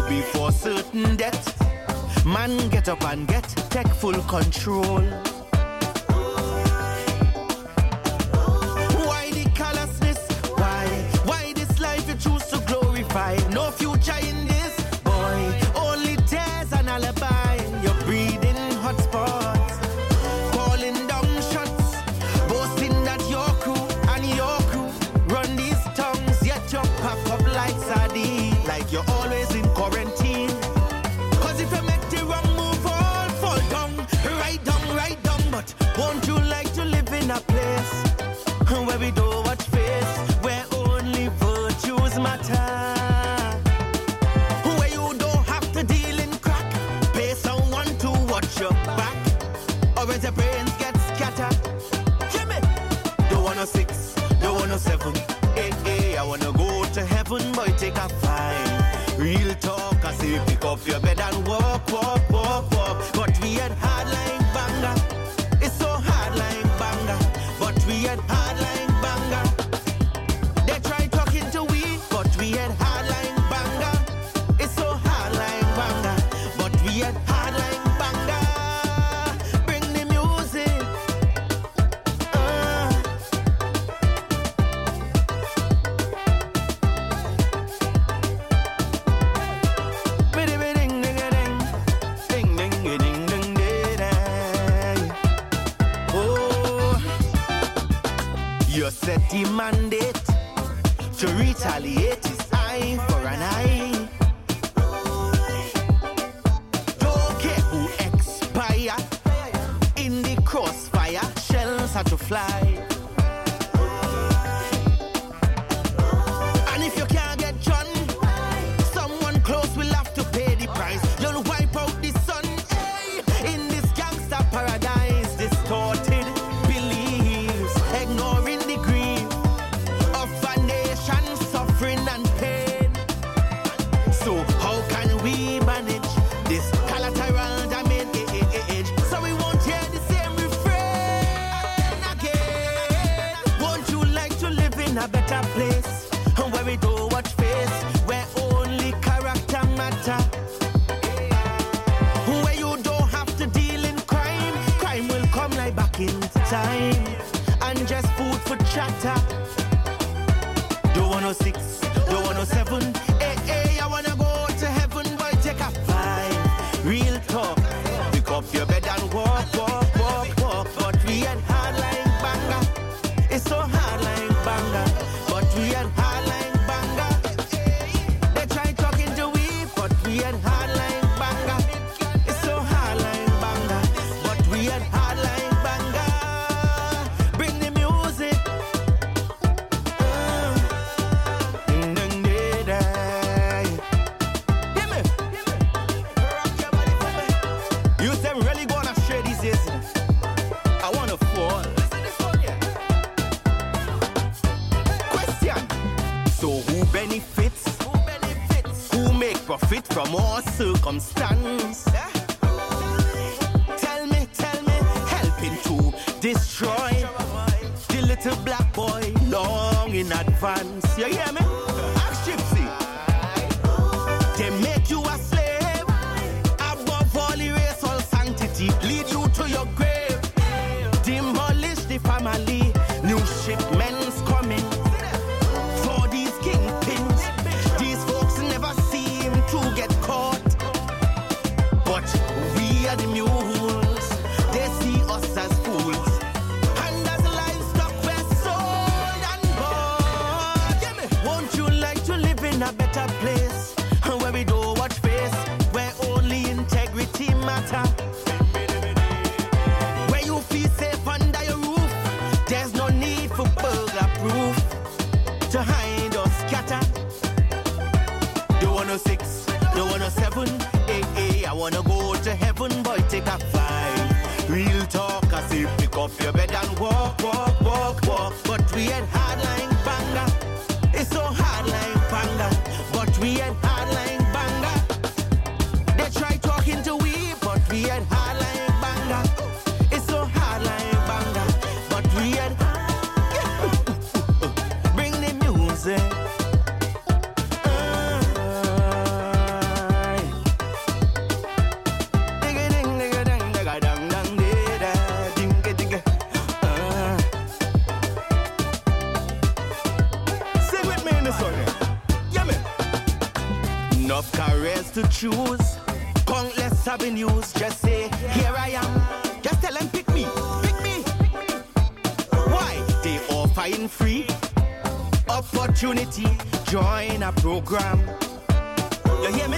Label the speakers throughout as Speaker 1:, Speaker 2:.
Speaker 1: before certain death. Man get up and take full control. Why the callousness? Why this life you choose to glorify? No future in this, boy. Only tears and alibi. You're breathing hot spots, calling down shots, boasting that your crew and your crew run these tongues. Yet you pack up like sardine, like you're always in quarantine. Cause if you make the wrong move, all fall down, right down. But won't you like to live in a place where we don't watch face, where only virtues matter, where you don't have to deal in crack, pay someone to watch your back, or as your brains get scattered? Hear me? Don't wanna 6, don't wanna 7, 8, I wanna go to heaven, boy, take a 5. Real talk, I say pick up your bed and walk. But we had hardline banger. It's so hard like banger, but we had hardline banger. They try talking to we, but we had hardline banger. It's so hard like banger, but we had hardline banger. Bring the music. You set the mandate to retaliate is eye for an eye. Don't care who expire. In the crossfire, shells are to fly. And if you can't get John, someone close will have to pay the price. You'll wipe out the sun, hey, in this gangster paradise. Distorted beliefs, ignoring the grief of a nation suffering and pain. So how can we manage this collateral damage so we won't hear the same refrain again? Won't you like to live in a better place where we don't watch face, where only character matter, where you don't have to deal in crime will come like back in time, and just food for chatter. Don't want no 6, don't want no 7, 8, I wanna go to heaven, boy, take a 5. Real talk, pick up your bed and walk. But we had hardline banger. It's so hard like banger, but we had hardline banger. They try talking to we, but we had hardline banger. It's so hard like banger, but we had hardline banger. Bring the music. Hear me? You them really gonna share these days? I wanna fall. Question. So who benefits? Who make profit from our circumstance? Tell me, helping to destroy the little black boy long in advance. You hear me? Ask Gypsy. They make you a slave, above all erase all sanctity, lead you to your grave, demolish the family, new shipments coming for these kingpins. These folks never seem to get caught, but we are the mules. They see us as fools, and as livestock we're sold and bought. Won't you like to live in a better place where we don't watch face, where only integrity matter, where you feel safe under your roof? There's no need for burglar proof to hide or scatter. Don't want no 6, don't want no 7, 8, I wanna go to heaven, boy, take a 5. Real talk, I say pick up your bed and walk. But we had hardline banger. It's so hard like banger, but we had hardline banger. They try talking to we, but we had hardline banger. It's so hard like banger, but we had bring the music. Enough careers to choose, countless avenues. Just say, here I am. Just tell them, pick me, pick me. Why? They offering free opportunity. Join a program. You hear me?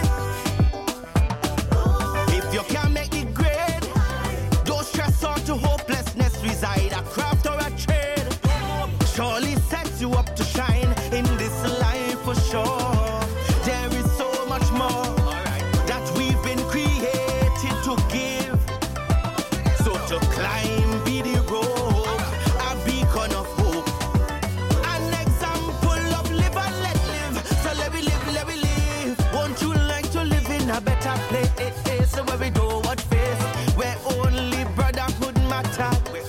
Speaker 1: If you can't make the grade, don't stress out to hopelessness reside. A craft or a trade surely sets you up to shine in this life for sure. There is so much more that we've been created to give. So to climb be the road, a beacon of hope, an example of live and let live. So let me live, let me live. Won't you like to live in a better place? Where we do what face, where only brotherhood matter.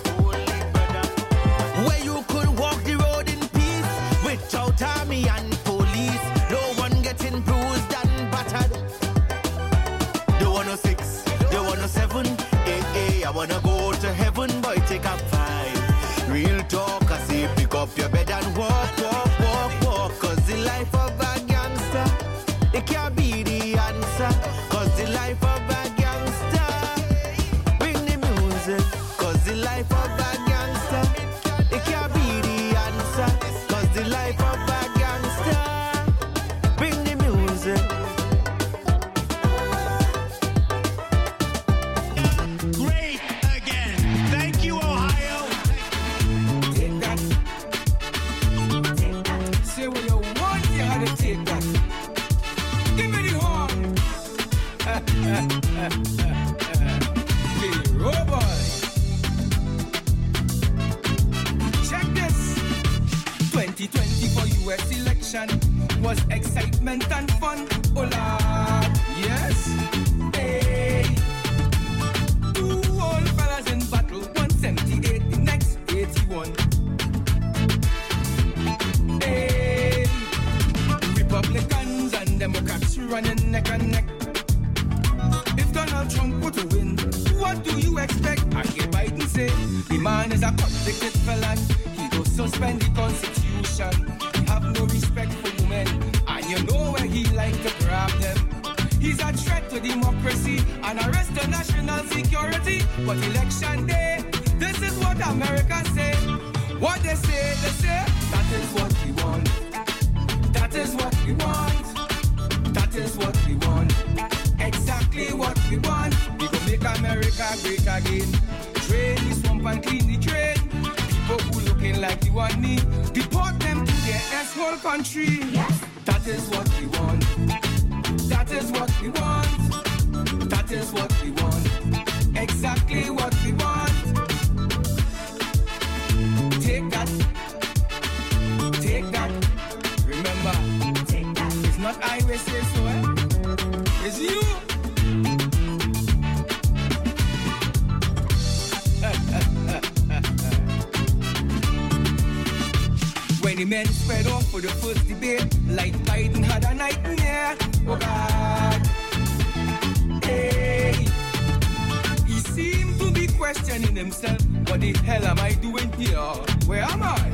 Speaker 1: Where you could walk the road in peace without army and police. No one getting bruised and battered. The 106, the 107, I wanna go to heaven, boy, take up 5. Real talk, I say pick up your bed and walk, walk, walk, walk. Cause the life of a gangster, it can't be the answer. Cause the life of a gangster, bring the music. Cause the life of a gangster, it can't be the answer. Cause the life of a gangster, bring the music.
Speaker 2: Great again. Thank you, Ohio.
Speaker 3: Take that. Take that. Say what you want, you had to take that. Give me the horn. Oh boy. Check this. 2020 for US election was excitement and fun. Oh Lord, yes. Hey. 2 old fellas in battle, 178, the next 81. Hey. Republicans and Democrats running neck and neck. If Donald Trump were to win, what do you expect? I hear Biden say, the man is a convicted felon. He will suspend the Constitution. He have no respect for women, and you know where he like to grab them. He's a threat to democracy and a risk to national security. But election day, this is what America say. What they say, that is what we want. That is what we want. That is what we want. Exactly what we want. We gon' make America great again. Drain the swamp and clean the drain. People who looking like you and me, deport them to their asshole country. Yes. That is what we want. That is what we want. That is what we want. Exactly what we want. Take that. Take that. Remember, take that. It's not I will say so, It's you. When the men spread off for the first debate, like Biden had a nightmare. Oh God. Hey. He seemed to be questioning himself. What the hell am I doing here? Where am I?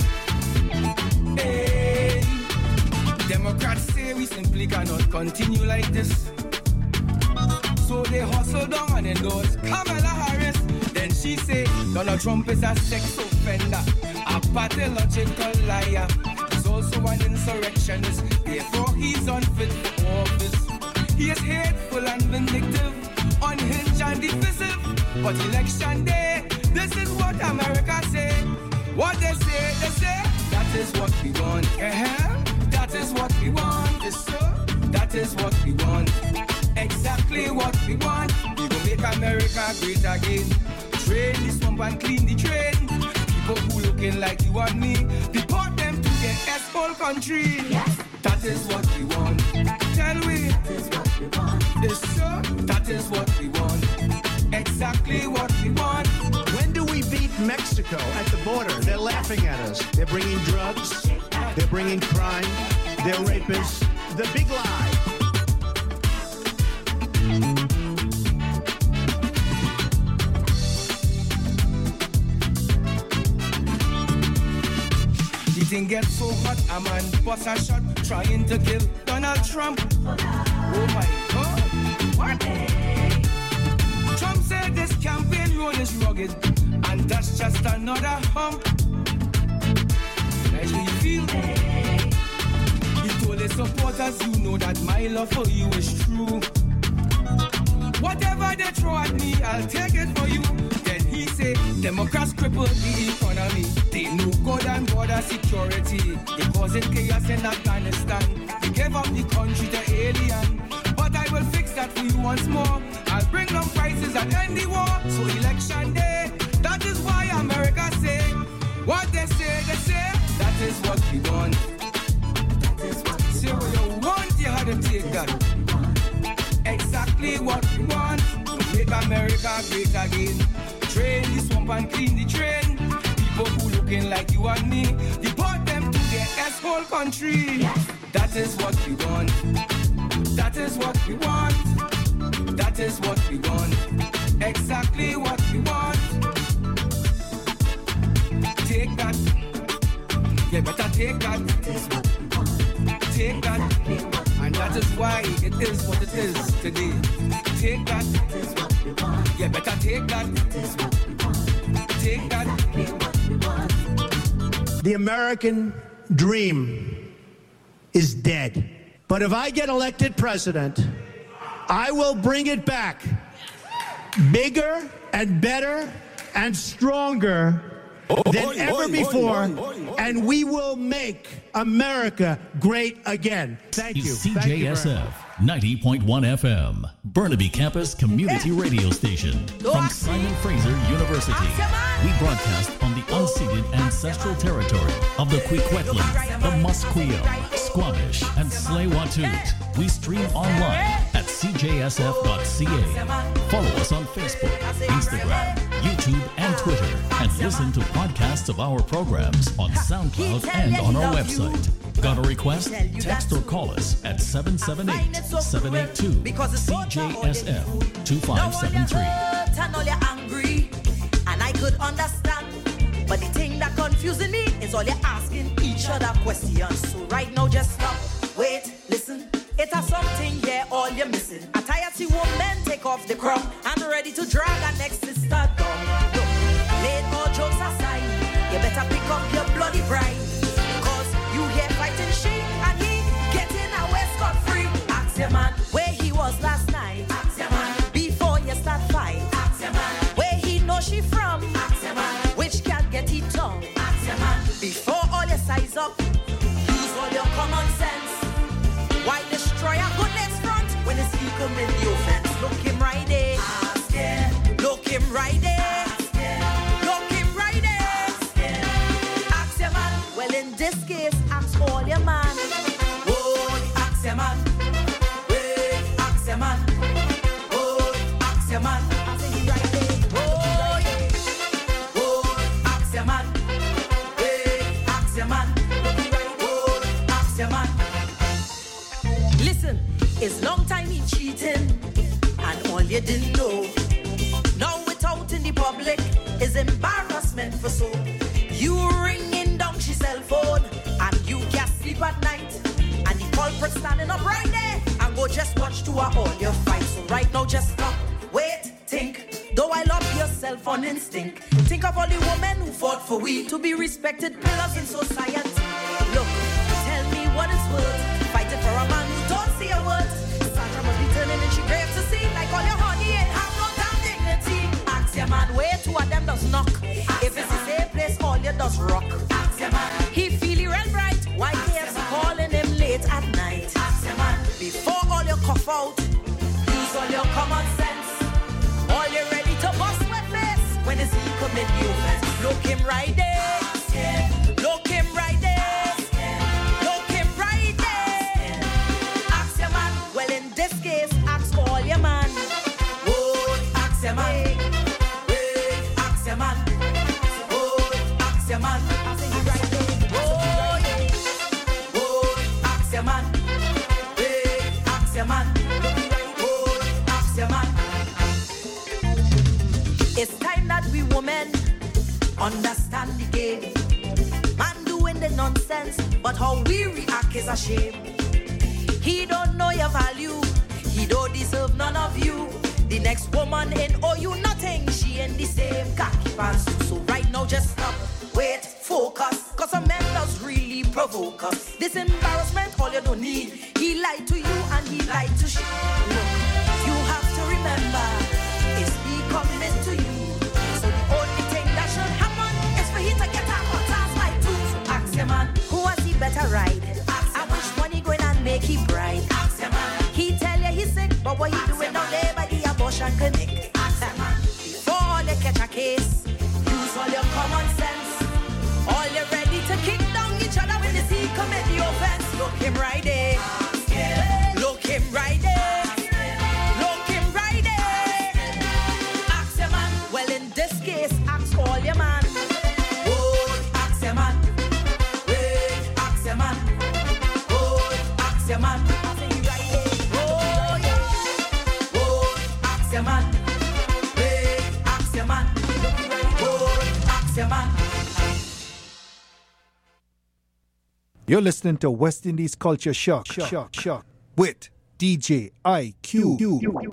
Speaker 3: Hey. Democrats say we simply cannot continue like this. So they hustle down and endorse Kamala Harris. Then she say Donald Trump is a sex offender, a pathological liar. He's also an insurrectionist, therefore he's unfit for office. He is hateful and vindictive, unhinged and divisive. But election day, this is what America say. What they say, that is what we want. That is what we want. That is what we want. Exactly what we want. We will make America great again. Drain the swamp and clean the drain. People who looking like you and me, deport them to their asshole country. Yes. That is what we want. Tell we. That is what we want. That is what we want. Exactly what we want.
Speaker 2: When do we beat Mexico at the border? They're laughing at us. They're bringing drugs. They're bringing crime. They're rapists. The big lie.
Speaker 3: The thing get so hot, a man bust a shot trying to kill Donald Trump. Oh my God, what? Trump said this campaign road is rugged, and that's just another hump. As we feel, he told his supporters, you know that my love for you is true. Whatever they throw at me, I'll take it for you. Then he said, Democrats cripple the economy. They no good and border security. They causing chaos in Afghanistan. They gave up the country to alien. But I will fix that for you once more. I'll bring down prices and end the war. So election day, that is why America say what they say, that is what we want. Say what you want, you had to take that. Exactly what we want. To make America great again. Drain the swamp and clean the drain. People who looking like you and me, deport them to their asshole country. Yes. That is what we want. That is what we want. That is what we want. Exactly what we want. Take that. You better take that. Take that. And that is why it is what it is today. Take that. You better take that. Take that.
Speaker 2: The American dream is dead. But if I get elected president, I will bring it back. Bigger and better and stronger than ever before. And we will make America great again. Thank you.
Speaker 4: CJSF 90.1 FM, Burnaby Campus Community Radio Station. From Simon Fraser University, we broadcast on the unceded ancestral territory of the Kwikwetlam, the Musqueam, Squamish, and Tsleil-Waututh. We stream online at cjsf.ca. Follow us on Facebook, Instagram, YouTube, and Twitter, and listen to podcasts of our programs on SoundCloud and on our website. Got a request? Text or call us at 778-782-CJSF-2573.
Speaker 5: And I could understand, but the thing that confusing me is all you're asking each other questions. So right now just stop, wait, listen. It has something here all you're missing. A tired see woman take off the crown and ready to drag her next sister down. Look, lay all jokes aside, you better pick up your bloody bride. Cause you here fighting she and he getting away scot-free. Ask your man where he was last night. Ask your man before you start fight. Ask your man where he know she from. Ask your man which can get it tongue. Ask your man before all your size up. Use all your common sense. Why destroy a goodness front when it's he come in the offense? Look him right there. Ask him. Look him right there. Ask him. Look him right there. Ask him. Ask your man. Well, in this case, ask all your man. Oh, ask your man. Wait, ask your man. Oh, ask your man. Ask him right there. Oh, yeah. Oh, ask your man. Wait, ask your man. Oh, ask your man. Listen, it's long time he cheating, and all you didn't know. Now it's out in the public, is embarrassment for so. You ringing down she cell phone, and you can't sleep at night. And the culprit standing up right there, and go just watch to all your fights. So right now just stop, wait, think. Though I love yourself on instinct. Think of all the women who fought for we to be respected pillars in society. Look, tell me what it's worth. Fighting for a man who don't see a word. Sandra must be turning in she grave to see. Like all your honey ain't have no damn dignity. Ask your man where two of them does knock. If it's the same place, all you does rock. Ask your man. He feel he real bright. Why can't he calling him late at night? Ask your man. Before all your cough out, use all your common sense. All you ready to bust with face when it's he commit the offense. Look him right there. Ask him. Look him right there. Your man, oh, ask your man, wait, ask your man, oh, ask your man, ask him right there, oh, yeah, oh, ask your man, wait, ask your man, oh, ask your man. It's time that we women understand the game. Man doing the nonsense, but how we react is a shame. He don't know your value, he don't deserve none of you. The next woman ain't owe you nothing, she ain't the same khaki pants. So right now just stop, wait, focus, cause a man does really provoke us. This embarrassment all you don't need. He lied to you and he lied to she. Look, you have to remember, it's me coming to you. So the only thing that should happen is for he to get a hot ass like two. So ask your man, who has he better ride? I wish money going and make he bride. Ask your man, he tell you he's sick, but what he doing down there by the abortion clinic? Ask your man, before they catch a case, use all your common sense. All you ready to kick down each other when they see commit the offense. Look him right there. Look him right there. Look him right there. Ask your man. Well, in this case, ask all your man. Oh, ask your man. Wait, ask your man. Oh, ask your man. Oh, yeah. Oh, ask your man. Wait, ask your man. Oh, ask your man.
Speaker 6: You're listening to West Indies Culture Shock with DJ IQ.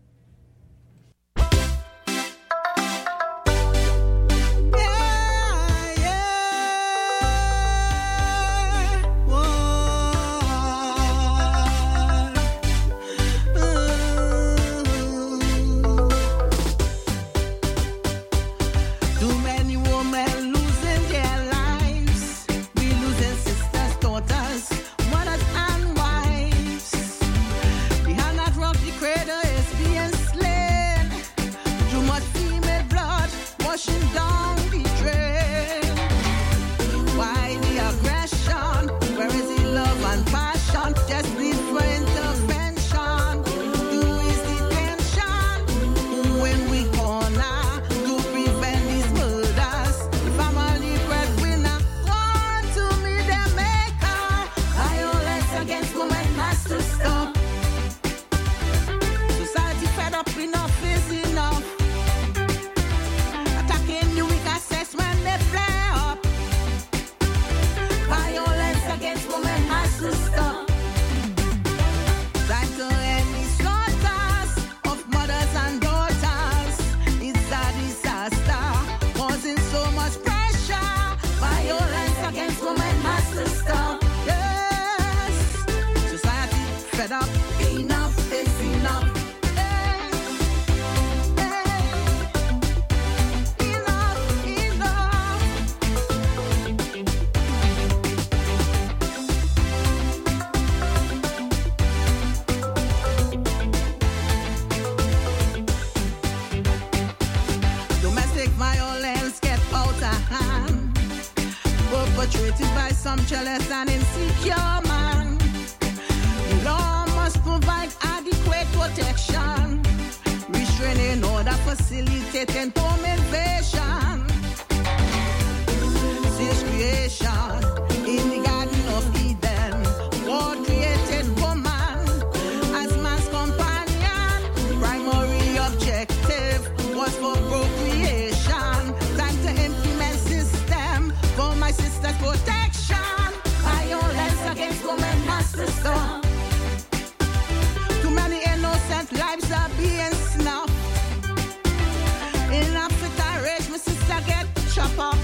Speaker 7: Perpetrated by some jealous and insecure man. The law must provide adequate protection, restraining order, facilitating home invasion. Since creation in the Garden of Eden, God created woman as man's companion. Primary objective was for procreation. Time to implement system for my sister's protection. Violence against women has to stop. Too many innocent lives are being snuffed. In Africa, rage, my sister get chopped up.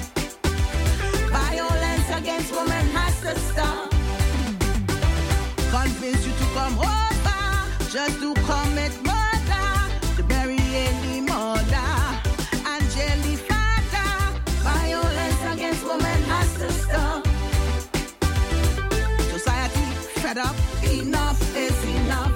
Speaker 7: Violence against women has to stop. Convince you to come over just to commit murder, to bury any murder and jelly father. Violence against women has to stop. Society fed up, enough is enough.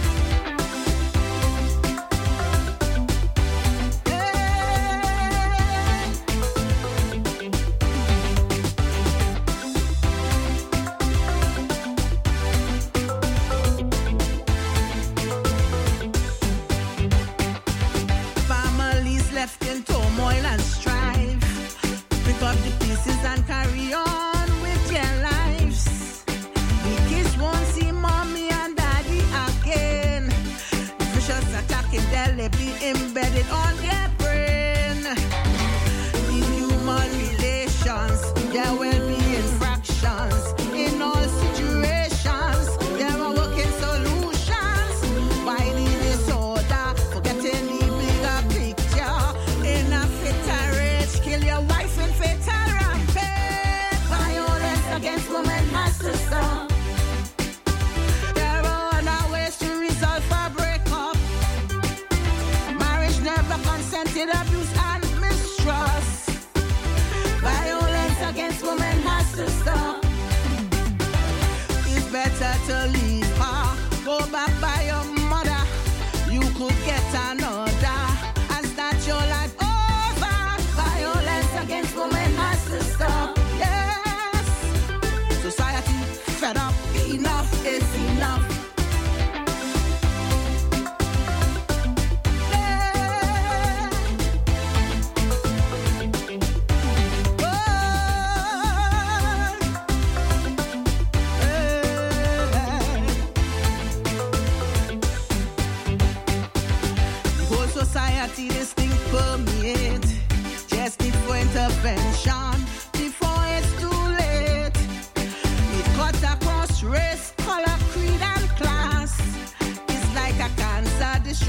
Speaker 7: Left in turmoil and strife, pick up the pieces and carry on with their lives. The kids won't see mommy and daddy again. The vicious attack indelibly embedded on their brain. In human relations, there will be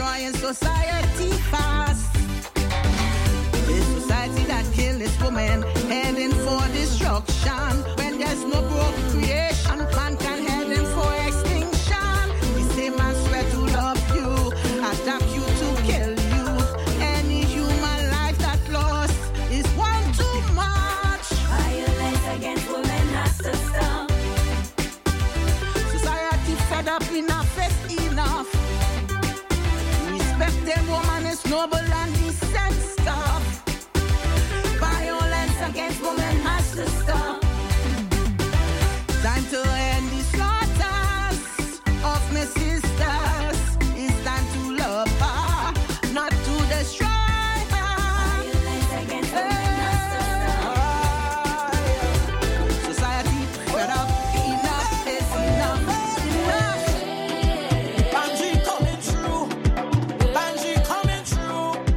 Speaker 7: destroying society fast. A society that kills its women, heading for destruction. When there's no procreation, mankind heading for extinction. The same man swear to love you, attack you to kill you. Any human life that lost is one too much.
Speaker 8: Violence against women has to stop.
Speaker 7: Society fed up, enough is enough. Respecting woman is noble and decent stuff.
Speaker 8: Violence against women has to stop.
Speaker 7: Time to end the slaughters of my sisters. It's time to love her, not to destroy her.
Speaker 8: Violence against women has to stop.
Speaker 7: Society fed up, enough is enough. Enough.
Speaker 1: Banji coming through. Banji coming through.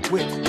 Speaker 6: with